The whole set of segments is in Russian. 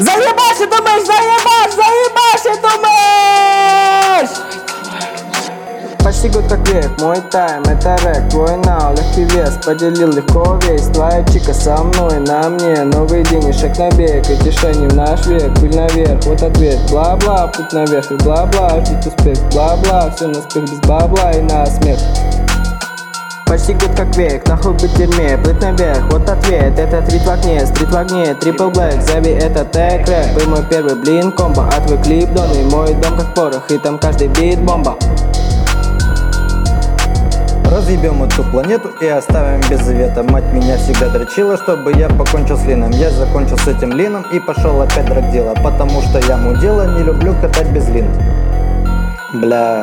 Заебашь и думаешь, заебашь и думаешь! Почти год как век, мой тайм, это рэк, твой нау, легкий вес, поделил легко весь. Твоя чика со мной, на мне, новый день и шаг на бег, и тишине в наш век, пыль наверх, вот ответ, бла-бла, путь наверх и бла-бла, ждите успех, бла-бла, все на успех без бла-бла и на смех. Почти год как век, нахуй быть в тюрьме, плыть наверх, вот ответ, это стрит в огне, трипл блэк, зови это тег рэп. Был мой первый блин комбо, а твой клип дон, и мой дом как порох, и там каждый бит бомба. Разъебем эту планету и оставим без завета. Мать меня всегда дрочила, чтобы я покончил с лином. Я закончил с этим лином и пошел опять драть дело, потому что я мудила, не люблю катать без лина. Бля.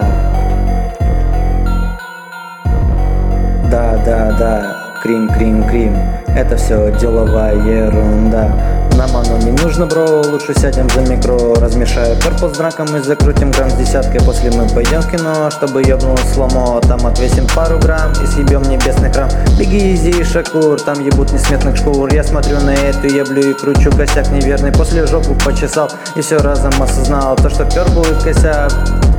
Да, крим. Это все деловая ерунда. Нам оно не нужно, бро, лучше сядем за микро. Размешаю корпус с драком и закрутим грамм с десяткой. После мы пойдем в кино, чтобы ёбнул сломо. Там отвесим пару грамм и съебем небесный храм. Беги, изи, Шакур, там ебут несметных шкур. Я смотрю на эту еблю и кручу косяк неверный. После жопу почесал и все разом осознал то, что пёр будет косяк.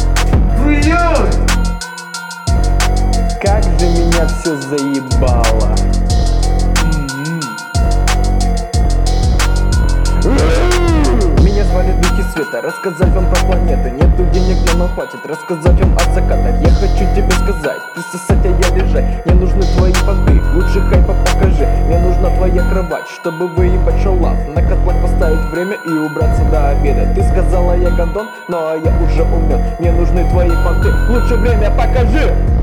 Как же меня все заебало. Меня звали Духи Света, рассказать вам про планету. Нету денег, но хватит рассказать вам о закатах. Я хочу тебе сказать, ты сосать, а я лежать. Мне нужны твои понты, лучше хайпа покажи. Мне нужна твоя кровать, чтобы выебать шалав. На котлах поставить время и убраться до обеда. Ты сказала, я гондон, но я уже умен. Мне нужны твои понты, лучше время покажи.